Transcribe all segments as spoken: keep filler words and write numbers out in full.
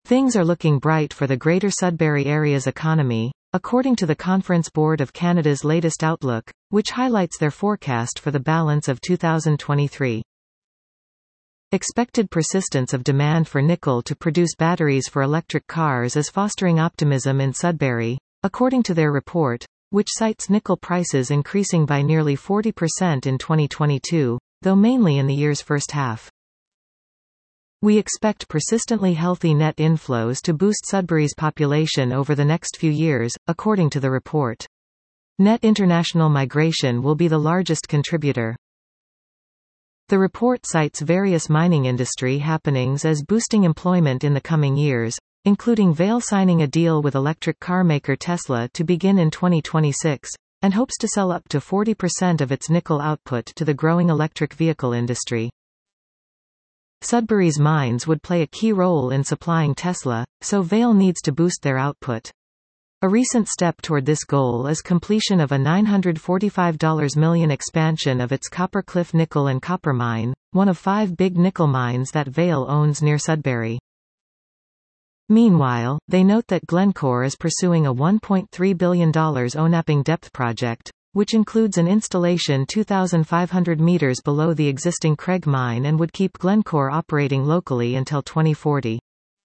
Things are looking bright for the Greater Sudbury Area's economy, according to the Conference Board of Canada's latest outlook, which highlights their forecast for the balance of two thousand twenty-three. Expected persistence of demand for nickel to produce batteries for electric cars is fostering optimism in Sudbury, according to their report, which cites nickel prices increasing by nearly forty percent in twenty twenty-two, though mainly in the year's first half. We expect persistently healthy net inflows to boost Sudbury's population over the next few years, according to the report. Net international migration will be the largest contributor. The report cites various mining industry happenings as boosting employment in the coming years, including Vail signing a deal with electric car maker Tesla to begin in twenty twenty-six, and hopes to sell up to forty percent of its nickel output to the growing electric vehicle industry. Sudbury's mines would play a key role in supplying Tesla, so Vail needs to boost their output. A recent step toward this goal is completion of a nine hundred forty-five million dollars expansion of its Copper Cliff nickel and copper mine, one of five big nickel mines that Vail owns near Sudbury. Meanwhile, they note that Glencore is pursuing a one point three billion dollars Onaping Depth project, which includes an installation two thousand five hundred meters below the existing Craig mine and would keep Glencore operating locally until twenty forty.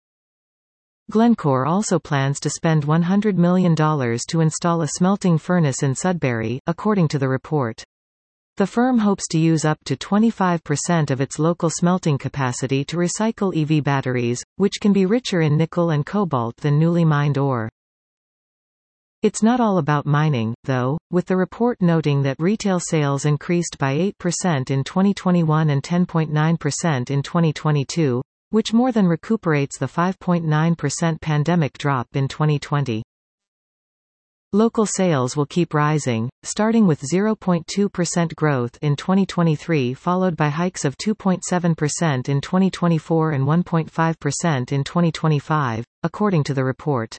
Glencore also plans to spend one hundred million dollars to install a smelting furnace in Sudbury, according to the report. The firm hopes to use up to twenty-five percent of its local smelting capacity to recycle E V batteries, which can be richer in nickel and cobalt than newly mined ore. It's not all about mining, though, with the report noting that retail sales increased by eight percent in twenty twenty-one and ten point nine percent in twenty twenty-two, which more than recuperates the five point nine percent pandemic drop in twenty twenty. Local sales will keep rising, starting with zero point two percent growth in twenty twenty-three followed by hikes of two point seven percent in twenty twenty-four and one point five percent in twenty twenty-five, according to the report.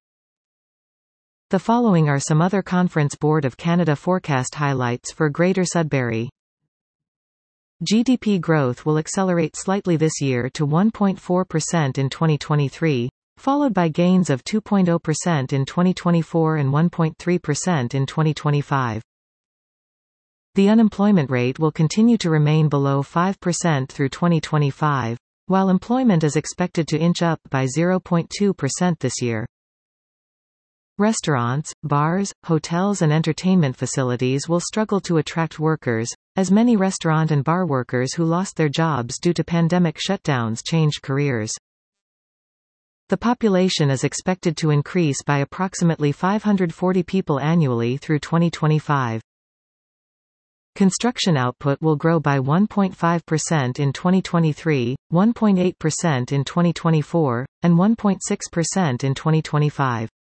The following are some other Conference Board of Canada forecast highlights for Greater Sudbury. G D P growth will accelerate slightly this year to one point four percent in twenty twenty-three, followed by gains of two point zero percent in twenty twenty-four and one point three percent in twenty twenty-five. The unemployment rate will continue to remain below five percent through twenty twenty-five, while employment is expected to inch up by zero point two percent this year. Restaurants, bars, hotels and entertainment facilities will struggle to attract workers, as many restaurant and bar workers who lost their jobs due to pandemic shutdowns changed careers. The population is expected to increase by approximately five hundred forty people annually through twenty twenty-five. Construction output will grow by one point five percent in twenty twenty-three, one point eight percent in twenty twenty-four, and one point six percent in twenty twenty-five.